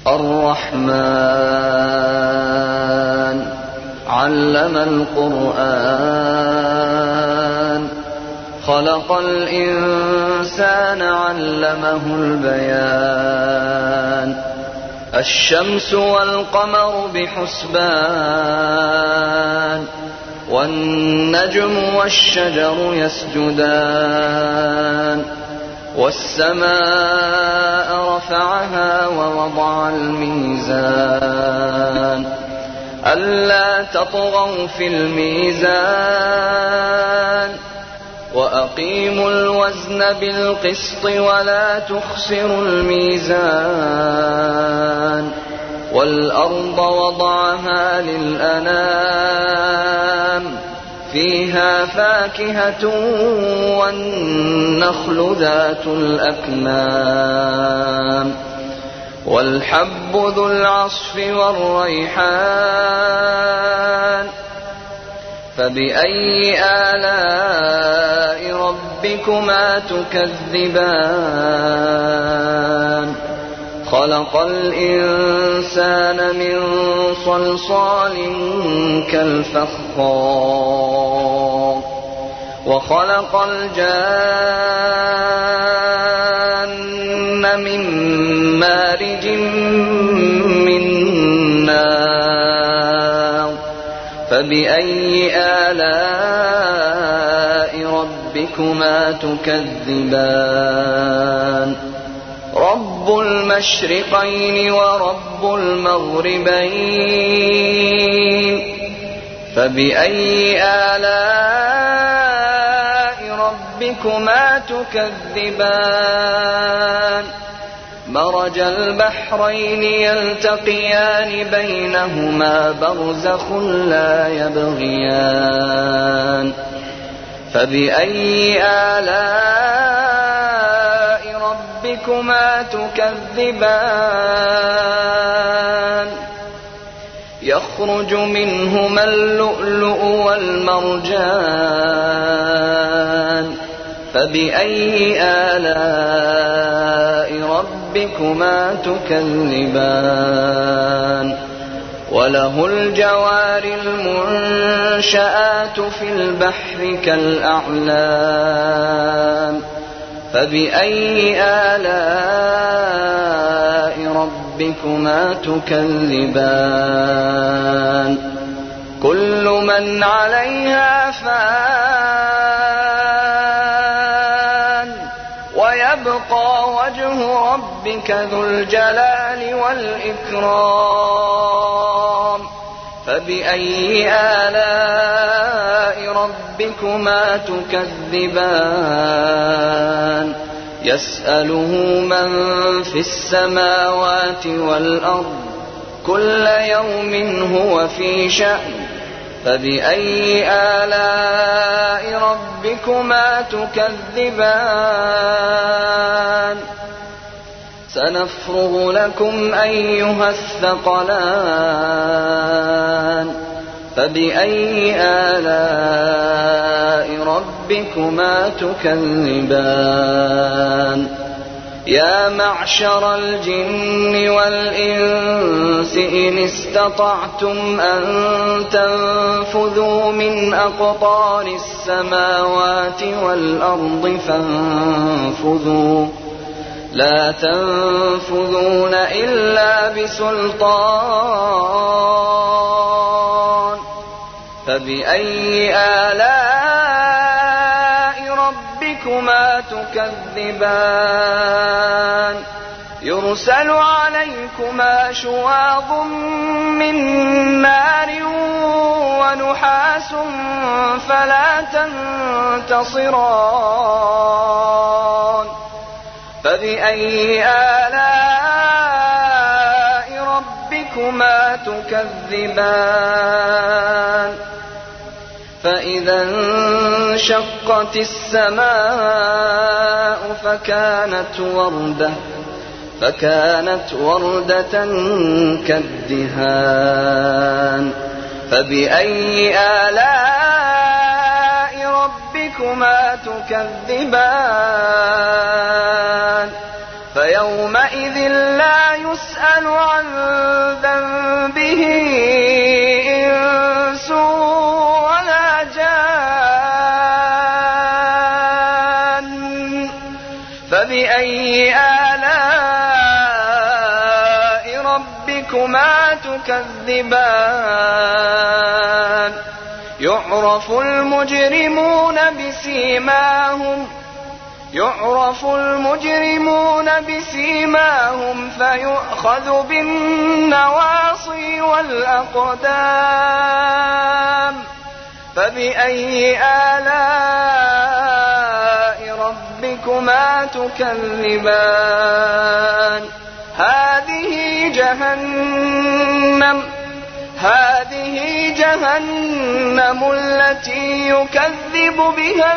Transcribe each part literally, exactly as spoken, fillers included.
الرحمن علم القرآن خلق الإنسان علمه البيان الشمس والقمر بحسبان والنجم والشجر يسجدان والسماء رفعها ووضع الميزان ألا تطغوا في الميزان وأقيموا الوزن بالقسط ولا تخسروا الميزان والأرض وضعها للأنام فيها فاكهة والنخل ذات الأكمام والحب ذو العصف والريحان فبأي آلاء ربكما تكذبان خلق الإنسان من صلصال كالفخار وخلق الجان من مارج من نار فبأي آلاء ربكما تكذبان رب المشرقين ورب المغربين فبأي آلاء ربكما تكذبان مرج البحرين يلتقيان بينهما برزخ لا يبغيان فبأي آلاء ربكما تكذبان يخرج منهما اللؤلؤ والمرجان فبأي آلاء ربكما تكذبان وله الجوار المنشآت في البحر كالأعلام فبأي آلاء ربكما تكذبان كل من عليها فان ويبقى وجه ربك ذو الجلال والإكرام فبأي آلاء ربكما تكذبان يسأله من في السماوات والأرض كل يوم هو في شأن فبأي آلاء ربكما تكذبان سنفرغ لكم أيها الثقلان فبأي آلاء ربكما تكذبان يا معشر الجن والإنس إن استطعتم أن تنفذوا من أقطار السماوات والأرض فانفذوا لا تنفذون إلا بسلطان فبأي آلاء ربكما تكذبان يرسل عليكما شواظ من نار ونحاس فلا تنتصران فبأي آلاء ربكما تكذبان فإذا انشقت السماء فكانت وردة فكانت وردة كالدهان فبأي آلاء ربكما تكذبان فيومئذ لا يسأل عن ذنبه إنس ولا جان فبأي آلاء ربكما تكذبان يعرف المجرمون بسيماهم يعرف المجرمون بسيماهم فيؤخذ بالنواصي والأقدام فبأي آلاء ربكما تكذبان هذه جهنم هذه جهنم التي يكذب بها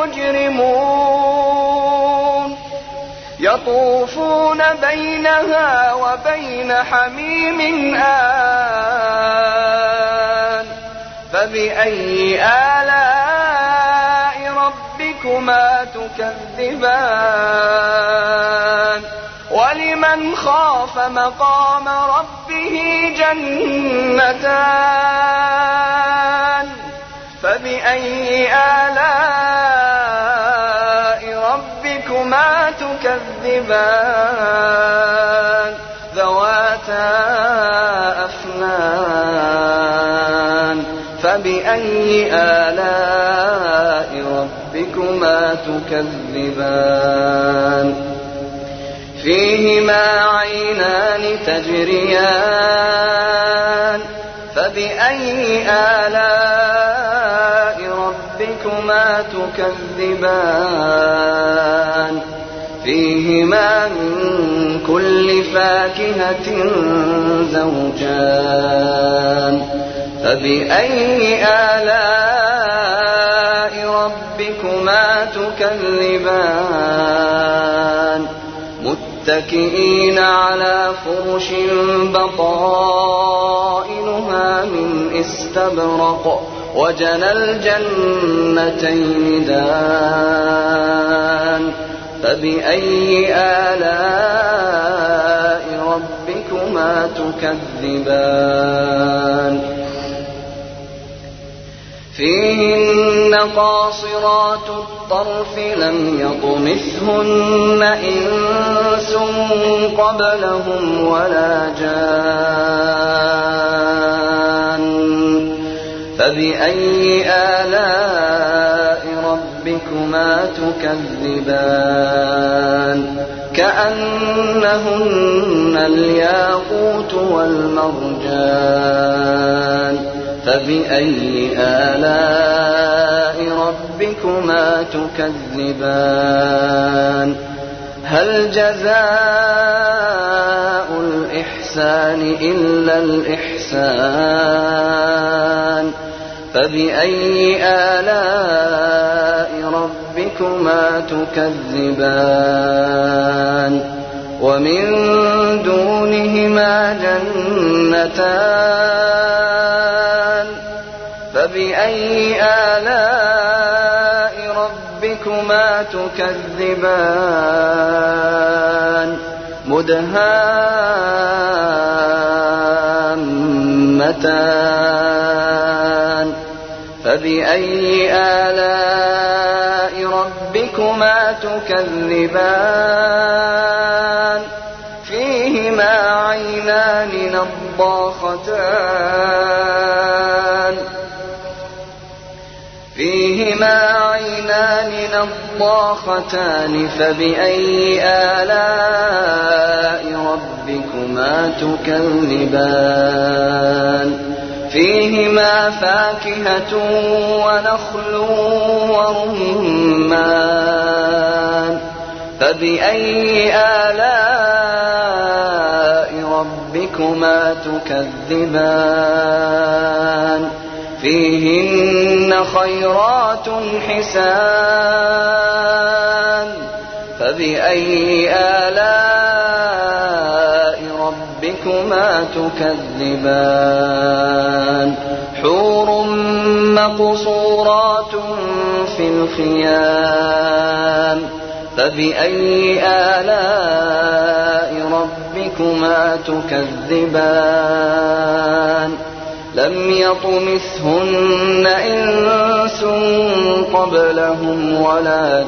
المجرمون يطوفون بينها وبين حميم آن فبأي آلاء ربكما تكذبان ولمن خاف مقام ربه جنتان فبأي آلاء ربكما تكذبان ذواتا أفنان فبأي آلاء ربكما تكذبان فيهما عينان تجريان فبأي آلاء ربكما تكذبان فيهما من كل فاكهة زوجان فبأي آلاء ربكما تكذبان متكئين على فرش بطائنها من استبرق وجنى الجنتين دان فبأي آلاء ربكما تكذبان فيهن قاصرات الطرف لم يطمثهن إنس قبلهم ولا جان فبأي آلاء ربكما تكذبان كأنهن الياقوت والمرجان فبأي آلاء ربكما تكذبان هل جزاء الإحسان إلا الإحسان فبأي آلاء ربكما تكذبان ومن دونهما جنتان فبأي آلاء ربكما تكذبان مدهامتان فبأي آلاء ربكما تكذبان فيهما عينان نضاختان فيهما عينان نضاختان فبأي آلاء ربكما تكذبان فيهما فاكهة ونخل ورمان فبأي آلاء ربكما تكذبان فيهن خيرات حسان فبأي آلاء ربكما تكذبان حور مقصورات في الخيام فبأي آلاء ربكما تكذبان لم يطمثهن إنس قبلهم ولا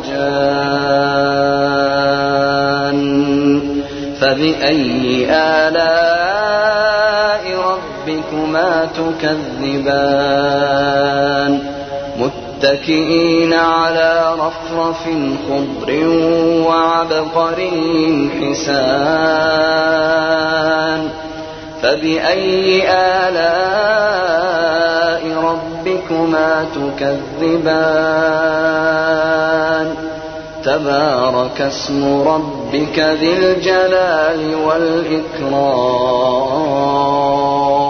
جان فبأي آلاء ربكما تكذبان متكئين على رفرف خضر وعبقري حسان فبأي آلاء ربكما تكذبان تبارك اسم ربك ذي الجلال والإكرام